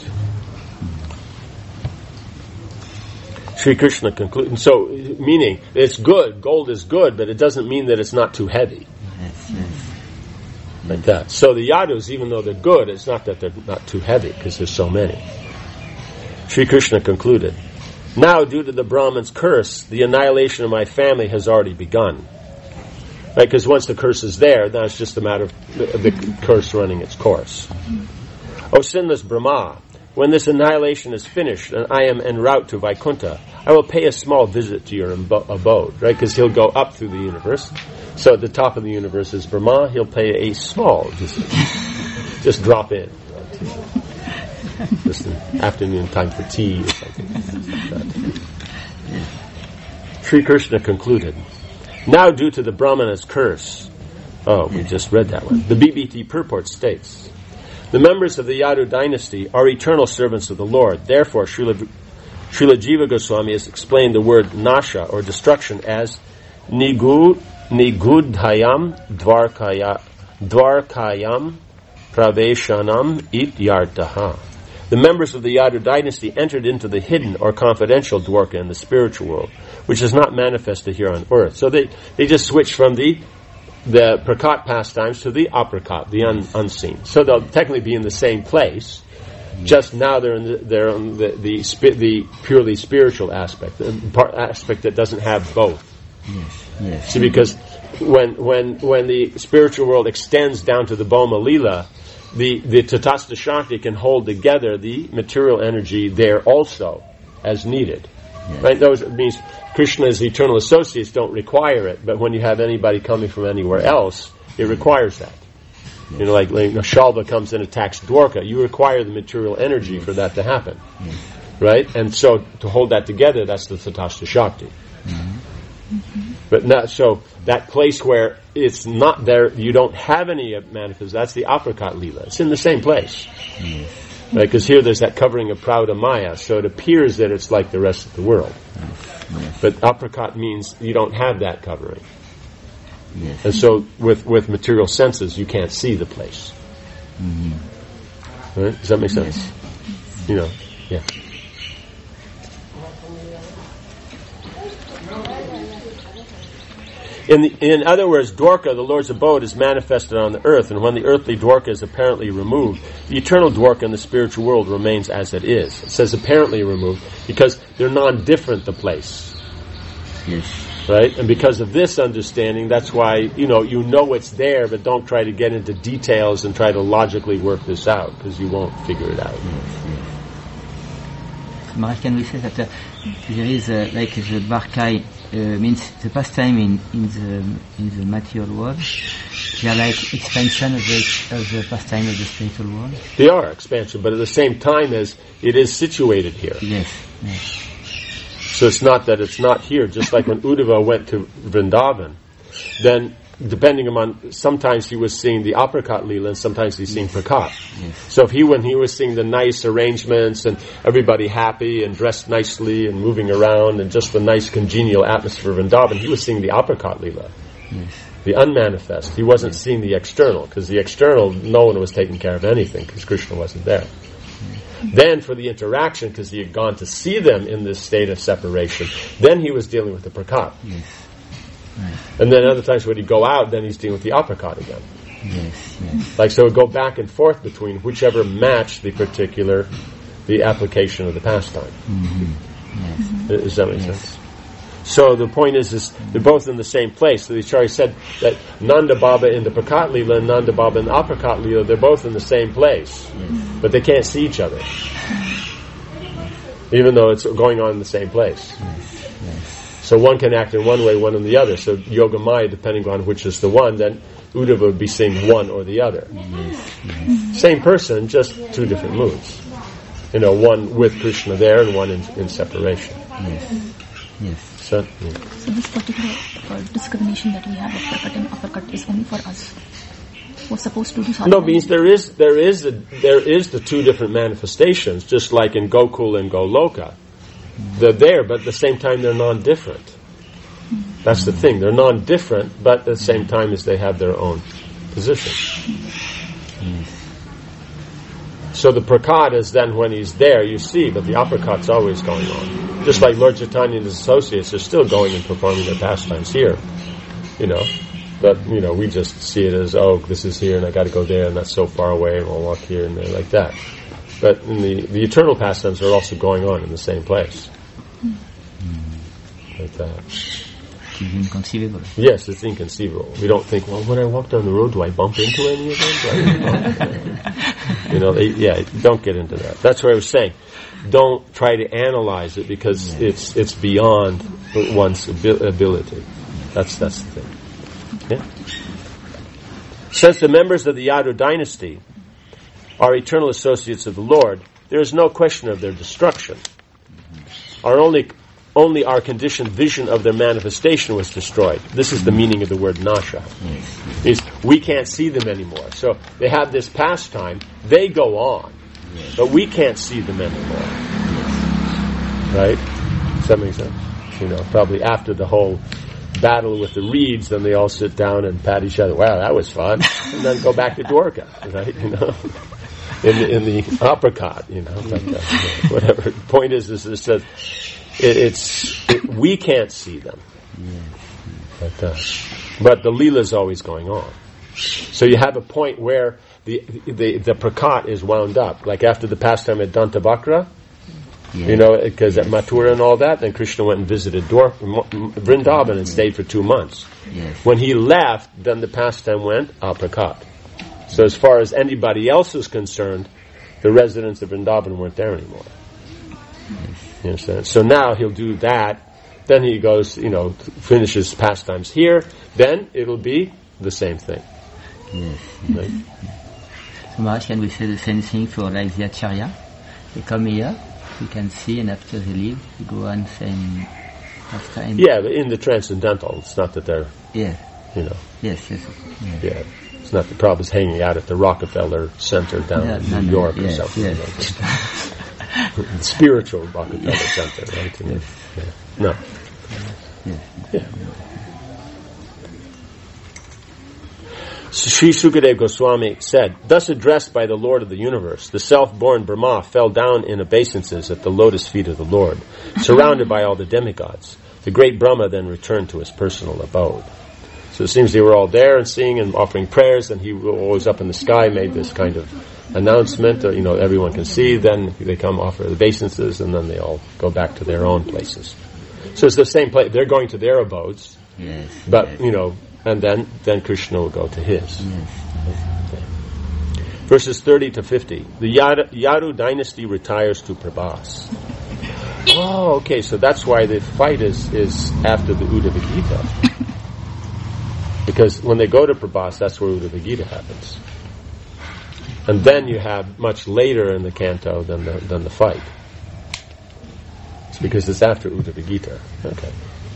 Sri Krishna concludes. So, meaning, it's good, gold is good, but it doesn't mean that it's not too heavy. Like that. So the yadus, even though they're good, it's not that they're not too heavy, because there's so many. Sri Krishna concluded, now, due to the Brahman's curse, the annihilation of my family has already begun. Right? Because once the curse is there, now it's just a matter of the curse running its course. O sinless Brahma, when this annihilation is finished and I am en route to Vaikuntha, I will pay a small visit to your abode, right? Because he'll go up through the universe. So at the top of the universe is Brahma. He'll pay a small visit. Just drop in. Just an afternoon time for tea or something. Sri Krishna concluded, now due to the Brahmana's curse, we just read that one. The BBT purport states, the members of the Yadu dynasty are eternal servants of the Lord. Therefore, Srila Jiva Goswami has explained the word nasha, or destruction, as nigudhayam dvarkayam praveshanam ityartaha. The members of the Yadu dynasty entered into the hidden or confidential Dwarka in the spiritual world, which is not manifested here on earth. So they just switch from the prakat pastimes to the aprakat, the unseen. So they'll technically be in the same place, just now they're in the purely spiritual aspect, the aspect that doesn't have both. Yes. See, because when the spiritual world extends down to the Boma Lila, the Tatastha Shakti can hold together the material energy there also, as needed. Yes. Right? Those means Krishna's eternal associates don't require it, but when you have anybody coming from anywhere else, it requires that. Yes. You know, like Shalva comes and attacks Dwarka, you require the material energy for that to happen. Yes. Right? And so to hold that together, that's the Tatastha Shakti. But not so that place where it's not there, you don't have any manifest. That's the aprakat lila. It's in the same place, right? Because here there's that covering of Prauda Maya, so it appears that it's like the rest of the world. But aprakat means you don't have that covering, and so with material senses you can't see the place. Right? Does that make sense? You know, yeah. In other words, Dwarka, the Lord's abode, is manifested on the earth, and when the earthly Dwarka is apparently removed, the eternal Dwarka in the spiritual world remains as it is. It says apparently removed because they're non-different, the place. Yes. Right? And because of this understanding, that's why, you know it's there, but don't try to get into details and try to logically work this out, because you won't figure it out. Maharaj, can we say that there is like the Dwarkai means the pastime in the material world? They are like expansion of the pastime of the spiritual world? They are expansion, but at the same time as it is situated here. Yes. So it's not that it's not here. Just like when Uddhava went to Vrindavan, then depending on, sometimes he was seeing the aprakat lila and sometimes he's seeing prakat. Yes. So when he was seeing the nice arrangements and everybody happy and dressed nicely and moving around and just the nice congenial atmosphere of Vrindavan, he was seeing the aprakat lila. Yes. The unmanifest. He wasn't seeing the external, because the external, no one was taking care of anything because Krishna wasn't there. Then for the interaction, because he had gone to see them in this state of separation, then he was dealing with the prakat. Yes. Right. And then other times when he'd go out, then he's dealing with the aprakat again. Yes. Like, so it would go back and forth between whichever matched the application of the pastime. Yes. Does that make sense? So the point is they're both in the same place. So the Acharya said that Nanda Baba in the Prakat Lila and Nanda Baba in the Aprakat Lila, they're both in the same place. But they can't see each other. Even though it's going on in the same place. So one can act in one way, one in the other. So Yoga Maya, depending on which is the one, then Uddhava would be seeing one or the other. Same person, just two different moods. One with Krishna there and one in separation. Yes. So this particular discrimination that we have of prakat and aprakat is only for us. We're supposed to do something. No, means there is the two different manifestations, just like in Gokul and Goloka. They're there, but at the same time they're non-different. That's the thing. They're non-different, but at the same time as they have their own position. So the prakat is then when he's there, you see, but the uppercut's always going on. Just like Lord Chaitanya and his associates are still going and performing their pastimes here, But, we just see it as, this is here and I got to go there and that's so far away and I'll walk here and there like that. But in the eternal pastimes are also going on in the same place. Like that. It's inconceivable. Yes, it's inconceivable. We don't think, when I walk down the road, do I bump into any of them? Don't get into that. That's what I was saying. Don't try to analyze it because it's beyond one's ability. That's the thing. Yeah? Since the members of the Yadu dynasty are eternal associates of the Lord, there is no question of their destruction. Only our conditioned vision of their manifestation was destroyed. This is the meaning of the word nasha. We can't see them anymore. So they have this pastime, they go on, but we can't see them anymore. Right? Does that make sense? Probably after the whole battle with the reeds, then they all sit down and pat each other. Wow, that was fun. And then go back to Dwarka, right? In the uppercut, whatever. The point is it says we can't see them. But the Leela is always going on. So you have a point where the prakat is wound up, like after the pastime at Dantavakra. Because at Mathura and all that, then Krishna went and visited Vrindavan and stayed for 2 months. When he left, then the pastime went aprakat. So as far as anybody else is concerned, the residents of Vrindavan weren't there anymore. You understand? So now he'll do that, then he goes, finishes pastimes here, then it'll be the same thing. Right? So Maharaj, can we say the same thing for like the Acharya? They come here, we can see, and after they leave, we go on same pastime. Yeah, but in the transcendental, it's not that they're, Yes. Yeah. It's not the Prabhupada's hanging out at the Rockefeller Center down in New York or something. Like that. Spiritual Rockefeller Center, right? No. Yeah. Sri Sukadeva Goswami said, thus addressed by the Lord of the universe, the self-born Brahma fell down in obeisances at the lotus feet of the Lord, surrounded by all the demigods. The great Brahma then returned to his personal abode. So it seems they were all there and singing and offering prayers, and he was up in the sky, made this kind of announcement, everyone can see, then they come offer the obeisances, and then they all go back to their own places. So it's the same place. They're going to their abodes, but, and then Krishna will go to his. Verses 30 to 50. The Yadu dynasty retires to Prabhas. Oh, okay, so that's why the fight is after the Uddhava Gita. Because when they go to Prabhas, that's where Uddhava Gita happens. And then you have much later in the canto than the fight. It's because it's after Uddhava Gita. Okay.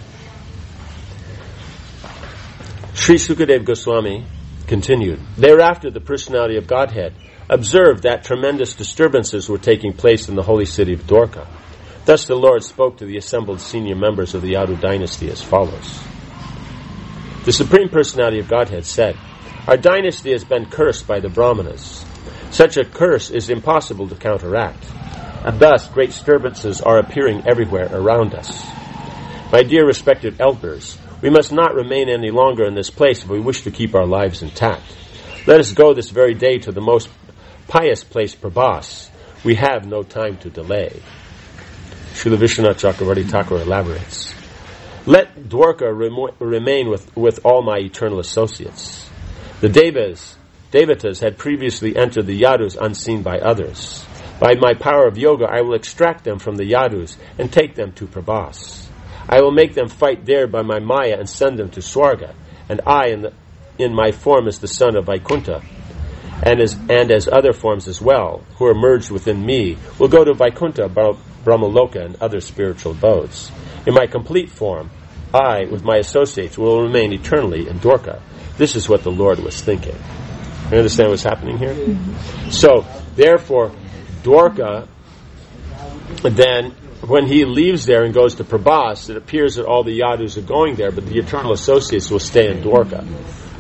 Sri Sukadeva Goswami continued. Thereafter, the personality of Godhead observed that tremendous disturbances were taking place in the holy city of Dwarka. Thus the Lord spoke to the assembled senior members of the Yadu dynasty as follows. The Supreme Personality of Godhead said, our dynasty has been cursed by the Brahmanas. Such a curse is impossible to counteract, and thus great disturbances are appearing everywhere around us. My dear respected elders, we must not remain any longer in this place if we wish to keep our lives intact. Let us go this very day to the most pious place, Prabhas. We have no time to delay. Srila Vishwanath Chakravarti Thakur elaborates. Let Dwarka remain with all my eternal associates. The Devatas had previously entered the Yadus unseen by others. By my power of yoga, I will extract them from the Yadus and take them to Prabhas. I will make them fight there by my Maya and send them to Swarga. And I, in my form as the son of Vaikuntha, and as other forms as well, who are merged within me, will go to Vaikuntha, Brahmaloka, and other spiritual abodes. In my complete form, I, with my associates, will remain eternally in Dwarka. This is what the Lord was thinking. You understand what's happening here? Mm-hmm. So, therefore, Dwarka, then, when he leaves there and goes to Prabhas, it appears that all the Yadus are going there, but the eternal associates will stay in Dwarka.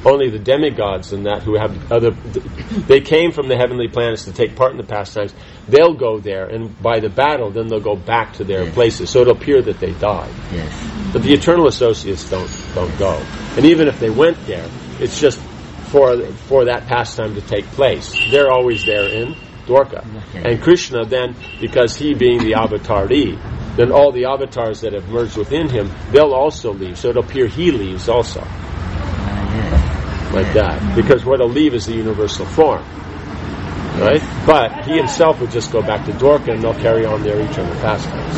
Only the demigods and that who have they came from the heavenly planets to take part in the pastimes. They'll go there, and by the battle, then they'll go back to their places. So it'll appear that they died. Yes. But the eternal associates don't go. And even if they went there, it's just for that pastime to take place. They're always there in Dwarka. Okay. And Krishna then, because he being the avatari, then all the avatars that have merged within him, they'll also leave. So it'll appear he leaves also. Like that. Because what'll leave is the universal form. Right? But he himself would just go back to Dwarka and they'll carry on their eternal pastimes.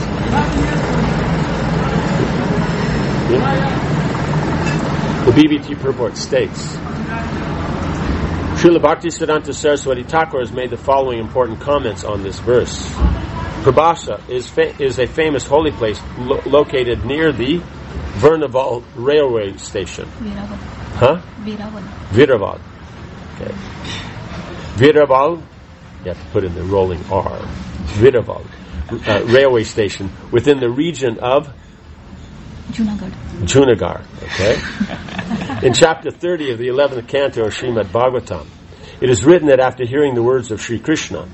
Yeah. The BBT purport states, Srila Bhaktisiddhanta Saraswati Thakur has made the following important comments on this verse. Prabhasa is a famous holy place located near the Varnaval railway station. Viraval. Huh? Viraval. Okay. Viraval, you have to put in the rolling R. Viraval railway station within the region of Junagadh. Okay. In chapter 30 of the 11th canto of Srimad Bhagavatam, it is written that after hearing the words of Sri Krishna,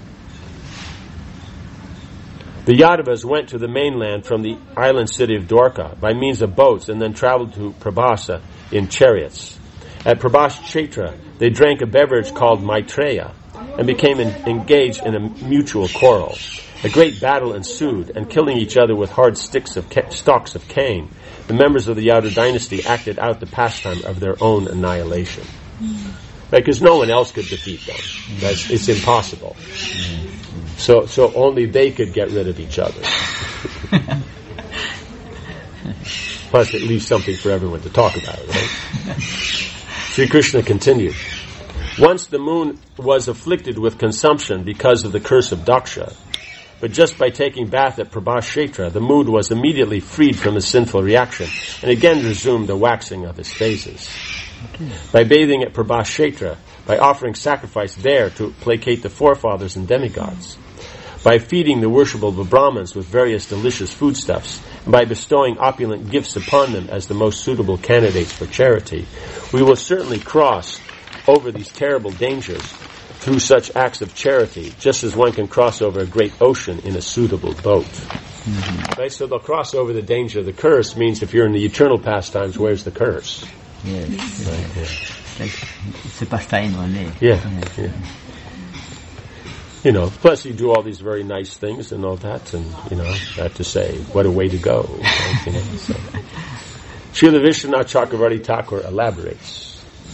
the Yadavas went to the mainland from the island city of Dwarka by means of boats and then traveled to Prabhasa in chariots. At Prabhas Kshetra, they drank a beverage called Maitreya and became engaged in a mutual quarrel. A great battle ensued, and killing each other with hard stalks of cane, the members of the Yadu dynasty acted out the pastime of their own annihilation. Because no one else could defeat them. It's impossible. So only they could get rid of each other. Plus it leaves something for everyone to talk about, right? Sri Krishna continued, once the moon was afflicted with consumption because of the curse of Daksha, but just by taking bath at Prabhas Kshetra, the moon was immediately freed from his sinful reaction and again resumed the waxing of his phases. By bathing at Prabhas Kshetra, by offering sacrifice there to placate the forefathers and demigods, by feeding the worshipable Brahmins with various delicious foodstuffs, and by bestowing opulent gifts upon them as the most suitable candidates for charity, we will certainly cross over these terrible dangers through such acts of charity, just as one can cross over a great ocean in a suitable boat. Mm-hmm. Right? So they'll cross over the danger. The curse means if you're in the eternal pastimes, where's the curse? Yes. Right, yeah. It's a pastime only. Yeah. You know, plus you do all these very nice things and all that, and, you know, I have to say, what a way to go. Right? You know, so. Srila Vishwanath Chakravarti Thakur elaborates.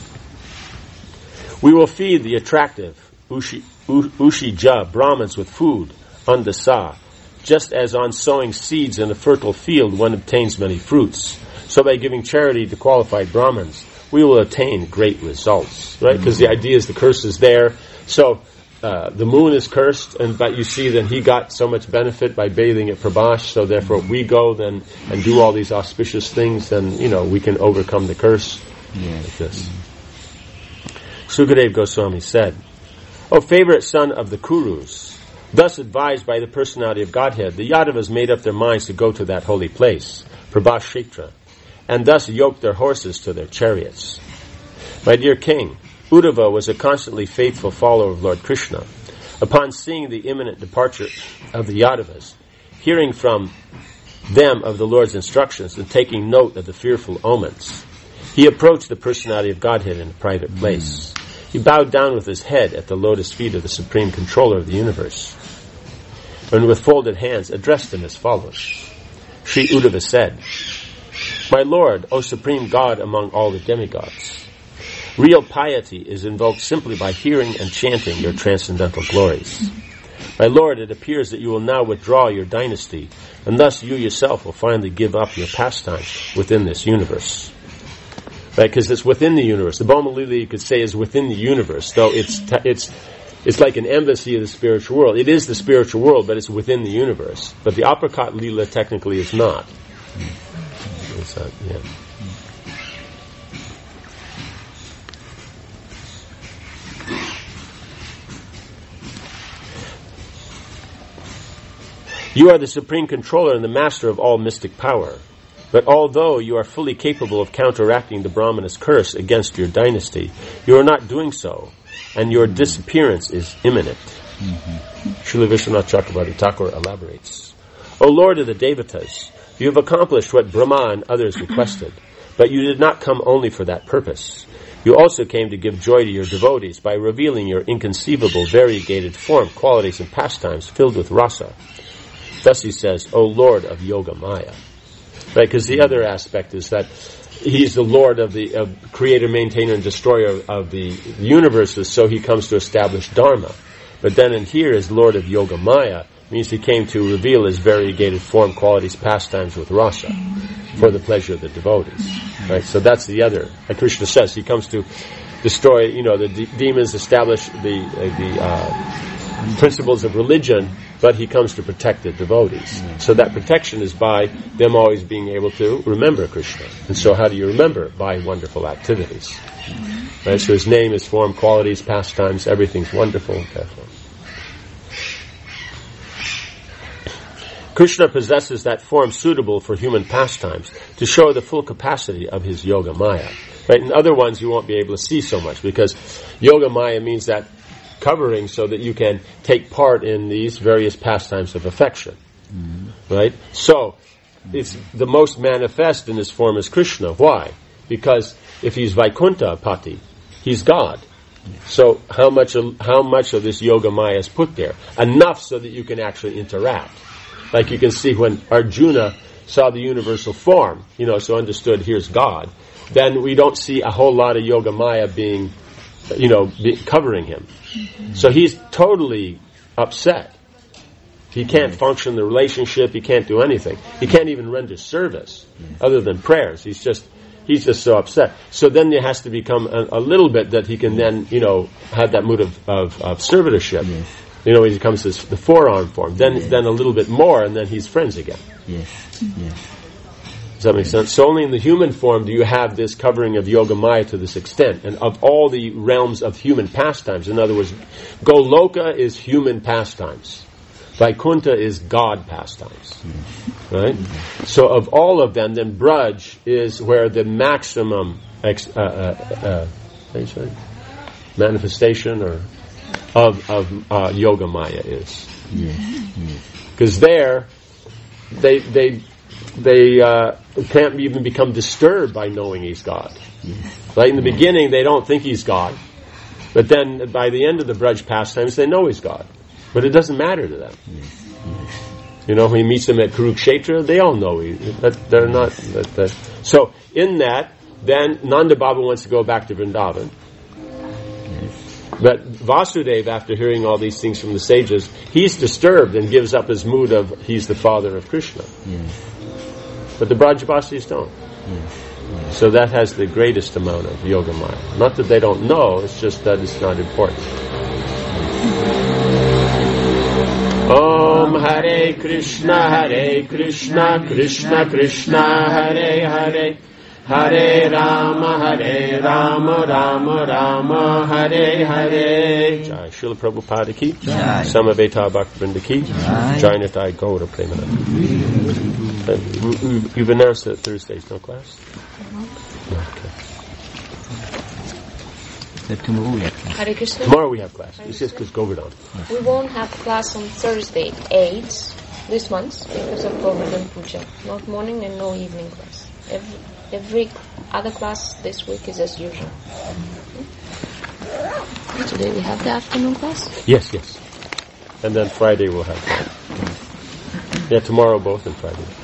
We will feed the attractive Ushija Brahmins with food, andasa, just as on sowing seeds in a fertile field one obtains many fruits. So by giving charity to qualified Brahmins, we will attain great results, right? Because the idea is the curse is there. So the moon is cursed, but you see that he got so much benefit by bathing at Prabhas, so therefore we go then and do all these auspicious things, then, you know, we can overcome the curse. Like this. Sukadev Goswami said, O favorite son of the Kurus, thus advised by the personality of Godhead, the Yadavas made up their minds to go to that holy place, Prabhas Kshetra, and thus yoked their horses to their chariots. My dear king, Uddhava was a constantly faithful follower of Lord Krishna. Upon seeing the imminent departure of the Yadavas, hearing from them of the Lord's instructions, and taking note of the fearful omens, he approached the personality of Godhead in a private place. He bowed down with his head at the lotus feet of the Supreme Controller of the universe, and with folded hands addressed him as follows. Sri Uddhava said, My Lord, O Supreme God among all the demigods, real piety is invoked simply by hearing and chanting your transcendental glories. My Lord, it appears that you will now withdraw your dynasty, and thus you yourself will finally give up your pastime within this universe. Right? Because it's within the universe. The Bhoma Lila, you could say, is within the universe, though it's like an embassy of the spiritual world. It is the spiritual world, but it's within the universe. But the apricot Lila technically is not. Yeah. You are the supreme controller and the master of all mystic power. But although you are fully capable of counteracting the Brahmana's curse against your dynasty, you are not doing so, and your disappearance is imminent. Srila Vishwanath Chakravarti Thakur elaborates. O Lord of the Devatas, you have accomplished what Brahma and others requested, but you did not come only for that purpose. You also came to give joy to your devotees by revealing your inconceivable, variegated form, qualities, and pastimes filled with rasa. Thus he says, O Lord of Yoga Maya. Right, because the other aspect is that he's the Lord of the creator, maintainer, and destroyer of the universes, so he comes to establish Dharma. But then in here is Lord of Yoga Maya, means he came to reveal his variegated form, qualities, pastimes with rasa for the pleasure of the devotees. Right, so that's the other. Like Krishna says, he comes to destroy, the demons, establish the principles of religion, but he comes to protect the devotees. So that protection is by them always being able to remember Krishna. And so how do you remember? By wonderful activities. Right? So his name, his form, qualities, pastimes, everything's wonderful and careful. Krishna possesses that form suitable for human pastimes to show the full capacity of his Yoga Maya. Right? In other ones you won't be able to see so much, because Yoga Maya means that covering so that you can take part in these various pastimes of affection. Right? So, it's the most manifest in his form is Krishna. Why? Because if he's Vaikuntha Pati, he's God. So how much of this Yoga Maya is put there? Enough so that you can actually interact. Like you can see when Arjuna saw the universal form, so understood here's God, then we don't see a whole lot of Yoga Maya being covering him. So he's totally upset. He can't function the relationship. He can't do anything. He can't even render service other than prayers. He's just so upset. So then there has to become a little bit that he can then, have that mood of servitorship. When he comes to the forearm form. Then a little bit more, and then he's friends again. Does that make sense? So only in the human form do you have this covering of Yoga Maya to this extent. And of all the realms of human pastimes, in other words, Goloka is human pastimes. Vaikuntha is God pastimes. Right? So of all of them, then Braj is where the maximum manifestation of Yoga Maya is. Because there, they can't even become disturbed by knowing he's God. Right? In the beginning, they don't think he's God. But then, by the end of the Braj pastimes, they know he's God. But it doesn't matter to them. When he meets them at Kurukshetra, they all know they're not. So, in that, then Nanda Baba wants to go back to Vrindavan. But Vasudeva, after hearing all these things from the sages, he's disturbed and gives up his mood of he's the father of Krishna. But the Brajavasis don't. So that has the greatest amount of Yoga Maya. Not that they don't know, it's just that it's not important. Om Hare Krishna, Krishna Krishna, Hare Hare, Hare Rama, Rama Rama, Hare Hare. Jai Srila Prabhupada ki, Samaveta Bhaktivinoda ki, Jai Nitai Gaura Premananda. You've announced that Thursday's no class? Okay. Tomorrow we have class. Hare Krishna. Tomorrow we have class. It's just because Govardhan. We won't have class on Thursday, 8th, this month, because of Govardhan Puja. Not morning and no evening class. Every other class this week is as usual. Today we have the afternoon class? Yes. And then Friday we'll have class. Yeah, tomorrow both and Friday.